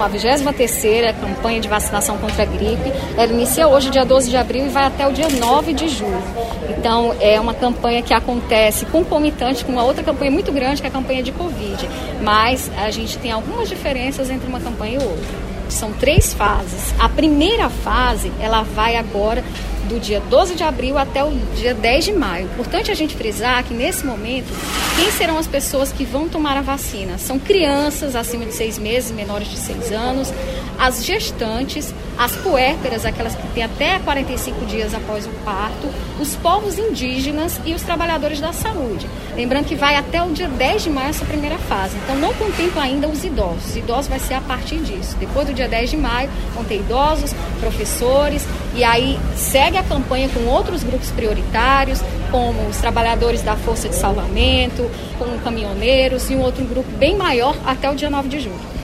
A 23ª campanha de vacinação contra a gripe, ela inicia hoje, dia 12 de abril, e vai até o dia 9 de julho. Então, é uma campanha que acontece concomitante com uma outra campanha muito grande, que é a campanha de Covid. Mas a gente tem algumas diferenças entre uma campanha e outra. São 3 fases. A primeira fase, ela vai agora do dia 12 de abril até o dia 10 de maio. Importante a gente frisar que, nesse momento, quem serão as pessoas que vão tomar a vacina? São crianças acima de 6 meses, menores de 6 anos, as gestantes, as puérperas, aquelas que têm até 45 dias após o parto, os povos indígenas e os trabalhadores da saúde. Lembrando que vai até o dia 10 de maio essa primeira fase. Então, não contempla ainda os idosos. Os idosos vai ser a partir disso. Depois do dia 10 de maio, vão ter idosos, professores, e aí segue a campanha com outros grupos prioritários, como os trabalhadores da Força de Salvamento, como caminhoneiros e um outro grupo bem maior até o dia 9 de julho.